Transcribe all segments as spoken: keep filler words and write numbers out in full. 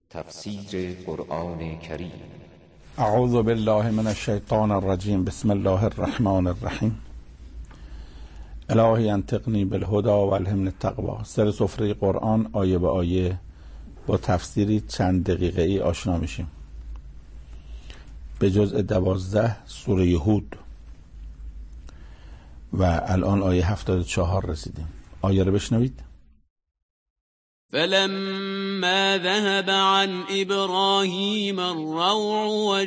تفسیر قرآن کریم. اعوذ بالله من الشیطان الرجیم. بسم الله الرحمن الرحیم. الهی انطقنی بالهدی و الهمنی التقوی. سر سفره قرآن آیه به آیه با تفسیری چند دقیقه ای آشنا میشیم. به جزء دوازده سوره هود و الان آیه هفتاد و چهار رسیدیم. آیه رو بشنوید. فلما ذهب عن إبراهيم الروع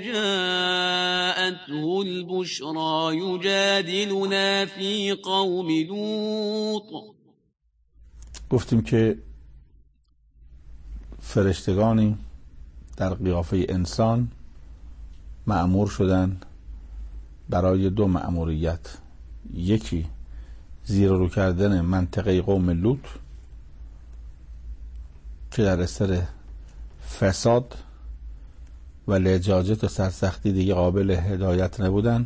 وجاءته البشرى يجادلنا في قوم لوط. گفتیم که فرشتگانی در قیافه انسان مأمور شدن برای دو مأموریت، یکی زیر رو کردن منطقه قوم لوط که در اثر فساد و لجاجت و سرسختی دیگه قابل هدایت نبودن،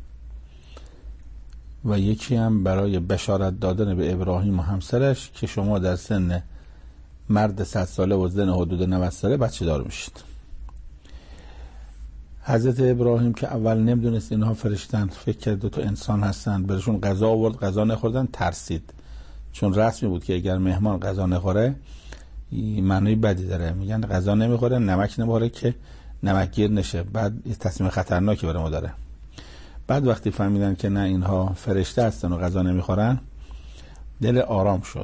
و یکی هم برای بشارت دادن به ابراهیم و همسرش که شما در سن مرد صد ساله و زن حدود نود ساله بچه دار میشید. حضرت ابراهیم که اول نمیدونست اینها فرشتن، فکر کرد دو تا انسان هستن، برشون غذا آورد، غذا نخوردن، ترسید، چون رسمی بود که اگر مهمان غذا نخوره معنی بدی داره، میگن غذا نمیخوره، نمک نمیخوره که نمکگیر نشه، بعد یه تصمیم خطرناکی برای ما داره. بعد وقتی فهمیدن که نه اینها فرشته هستن و غذا نمیخورن، دل آرام شد.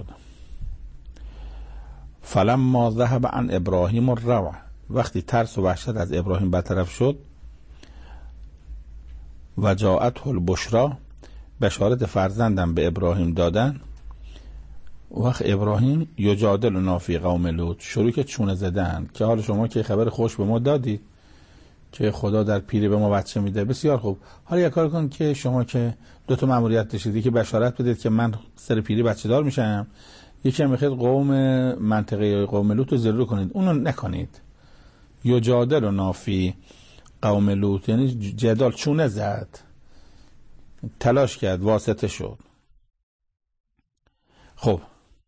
فلما ذهب عن ابراهیم الروع، وقتی ترس و وحشت از ابراهیم برطرف شد، و جاءته البشرى، بشارت فرزندم به ابراهیم دادن، وقت ابراهیم یجادلنا فی قوم لوط، شروع که چونه زدن که حالا شما که خبر خوش به ما دادید که خدا در پیری به ما بچه میده، بسیار خوب، حالا یک کار کن که شما که دو تا مأموریت داشتید، که بشارت بدید که من سر پیری بچه دار میشم، یکی هم میخواید قوم منطقه قوم لوط رو زیر کنید، اونو نکنید. یجادلنا فی قوم لوط یعنی جدال، چونه زد، تلاش کرد، واسطه شد. خب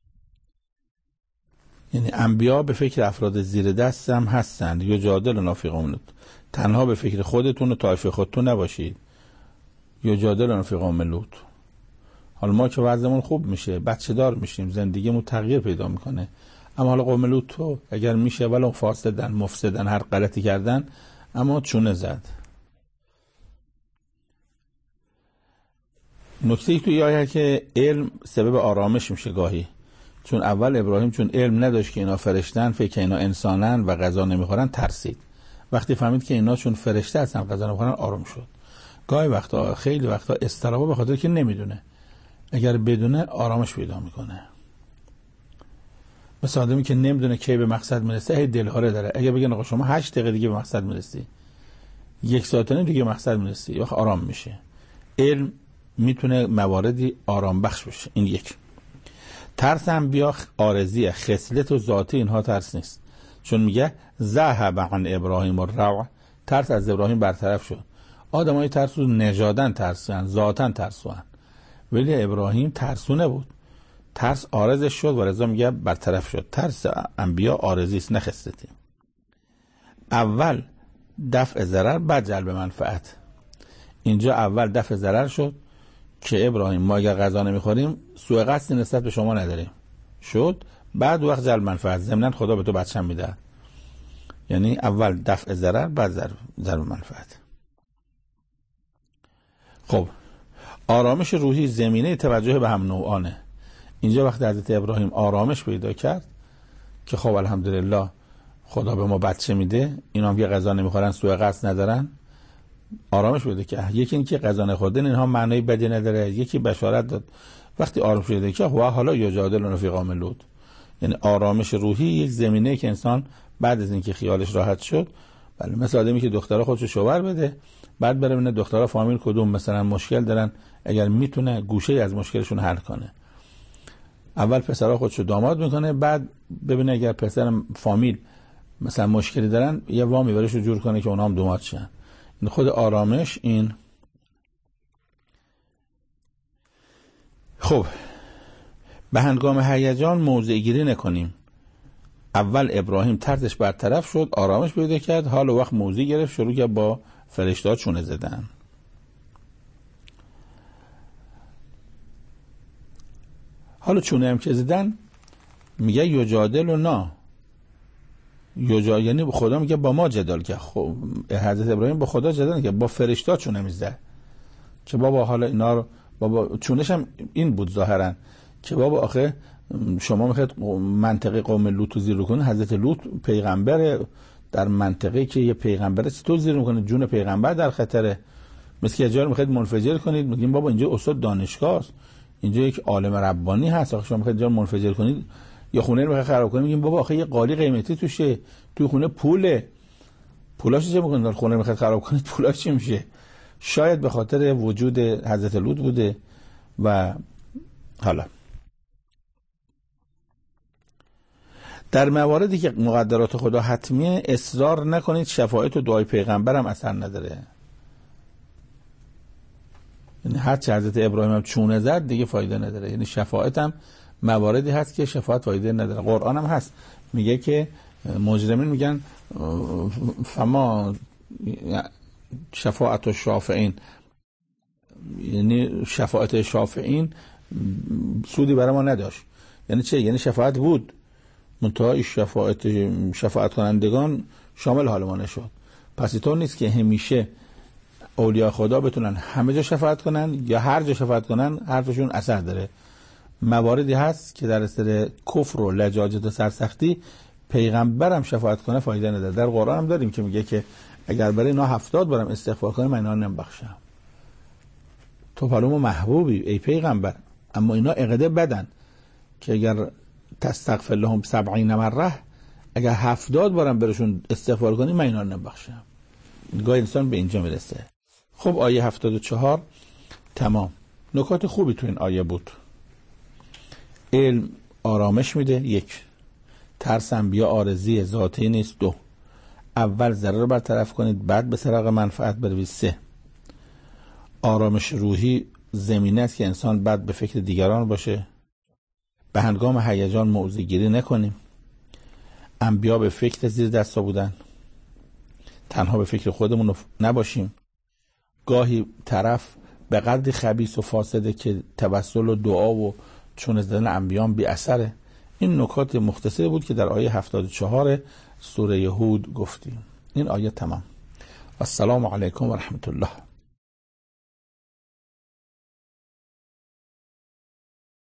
یعنی انبیا به فکر افراد زیر دست هم هستند. یجادلنا فی قوم لوط، تنها به فکر خودتون و طایفه خودتون نباشید. یجادلنا فی قوم لوط، حالا ما که وضعمون خوب میشه، بچه دار میشیم، زندگیمون تغییر پیدا میکنه، اما حالا قوم لوط تو اگر میشه ولو فاسدن مفسدن هر غلطی کردن، اما چونه زد. نکته ای توی آیه که علم سبب آرامش میشه گاهی، چون اول ابراهیم چون علم نداشت که اینا فرشتن، فکر که اینا انسانن و غذا نمیخورن، ترسید. وقتی فهمید که اینا چون فرشته هستن غذا نمیخورن، آرام شد. گاهی وقتا، خیلی وقتا استرابا به خاطر که نمیدونه، اگر بدونه آرامش پیدا میکنه. مثل آدمی که نمیدونه کی به مقصد میرسه، هی دلهاره داره. اگه بگن آقا شما هشت دقیقه دیگه به مقصد میرسی، یک ساعت دیگه به مقصد میرسی، وقت آرام میشه. علم میتونه مواردی آرام بخش بشه. این یک. ترس انبیا عارضیه، خصلت و ذاتی اینها ترس نیست، چون میگه ذهب عن ابراهیم الروع، ترس از ابراهیم برطرف شد. آدمای ترسو نژادن ترسوان، ذاتن ترسوان، ولی ابراهیم ترسو نبود، ترس عارضش شد و رضا میگه برطرف شد. ترس انبیا عارضی است، نه خصلتی. اول دفع ضرر بعد جلب منفعت. اینجا اول دفع ضرر شد که ابراهیم ما اگر غذا نمیخوریم سوء قصدی نسبت به شما نداریم شد، بعد وقت جلب منفعت، ضمناً خدا به تو بچه‌م میده. یعنی اول دفع ضرر بعد جلب منفعت. خب آرامش روحی زمینه توجه به هم نوعانه. اینجا وقتی حضرت ابراهیم آرامش پیدا کرد که خب الحمدلله خدا به ما بچه میده، اینا هم یه غذا نمیخورن، سوء قصد ندارن، آرامش بده که یکی این که غذا نخوردن اینها معنی بدی نداره، یکی بشارت داد. وقتی آرامش بده که و حالا یجادلنا فی قوم لوط، یعنی آرامش روحی یک زمینه که انسان بعد از اینکه خیالش راحت شد، بله، مثل آدمی که دخترها خودشو شوهر بده، بعد بره ببینه دخترها فامیل کدوم مثلا مشکل دارن، اگر میتونه گوشه از مشکلشون حل کنه. اول پسرها خودشو داماد میکنه، بعد ببینه اگر پسر فامیل مثلا مشکلی دارن، یه وامی براشو جور کنه که اونها هم داماد شن. خود آرامش این. خب به هنگام هیجان موضع گیری نکنیم. اول ابراهیم طردش برطرف شد، آرامش پیدا کرد، حال و وقت موضع گرفت، شروع کرد با فرشته‌ها چونه زدن. حالا چونه هم که زدن میگه یجادل و نا یجا، یعنی خدا میگه با ما جدال کرد. خب حضرت ابراهیم با خدا جدال کرد، با فرشته‌ها چونه میزد که بابا حالا اینا رو بابا، چونش هم این بود ظاهرا که بابا آخه شما میخواید منطقه قوم لوط رو زیر رو کنید، حضرت لوط پیغمبره، در منطقه که یه پیغمبره چطور زیر میکنه؟ جون پیغمبر در خطره. مثل که جایی میخواید منفجر کنید، میگیم بابا اینجا استاد دانشگاه است، اینجا یک عالم ربانی هست، آخه شما میخواید جا منفجر کنید یا خونه رو میخواید خراب کنید، میگیم بابا آخه یه قالی قیمتی توشه، تو خونه پوله، پولاش چه میکنید؟ خونه رو میخواید خراب کنید، پولاش چی میشه؟ شاید به خاطر وجود حضرت لوط بوده. و حالا در مواردی که مقدرات خدا حتمیه اصرار نکنید شفاعت و دعای پیغمبر هم اثر نداره. یعنی هر چه حضرت ابراهیم هم چونه زد دیگه فایده نداره. یعنی شفاعت هم مواردی هست که شفاعت فایده نداره. قرآن هم هست میگه که مجرمین میگن فما شفاعت و شافعین، یعنی شفاعت شافعین سودی برای ما نداشت. یعنی چه؟ یعنی شفاعت بود منتهای شفاعت شفاعت کنندگان شامل حال ما نشد. پس اینطور نیست که همیشه اولیاء خدا بتونن همه جا شفاعت کنن یا هر جا شفاعت کنن حرفشون اثر داره. مواردی هست که در اثر کفر و لجاجت و سرسختی پیغمبرم شفاعت کنه فایده نداره. در قرآن هم داریم که میگه که اگر برای اینا هفتاد بارم استغفار کنه من اینا نمیبخشم. تو پلوم محبوبی ای پیغمبر، اما اینا عقده بدن که اگر تستغفر لهم سبعین مره، اگر هفتاد بارم برشون استغفار کنی من اینا نمیبخشم. گاهی انسان به اینجا میرسه. خب آیه هفتاد و چهار تمام. نکات خوبی تو این آیه بود. علم آرامش میده، یک. ترس انبیا عارضی ذاتی نیست، دو. اول ضرر رو برطرف کنید بعد به سراغ منفعت بروید، سه. آرامش روحی زمینه است که انسان بعد به فکر دیگران باشه، به هنگام هیجان موضع گیری نکنیم. انبیا به فکر زیر دستا بودن، تنها به فکر خودمون نباشیم. گاهی طرف به قدری خبیث و فاسده که توسل و دعا و چون زدن انبیان بی اثره. این نکات مختصری بود که در آیه هفتاد و چهار سوره هود گفتیم. این آیه تمام. السلام علیکم و رحمت الله.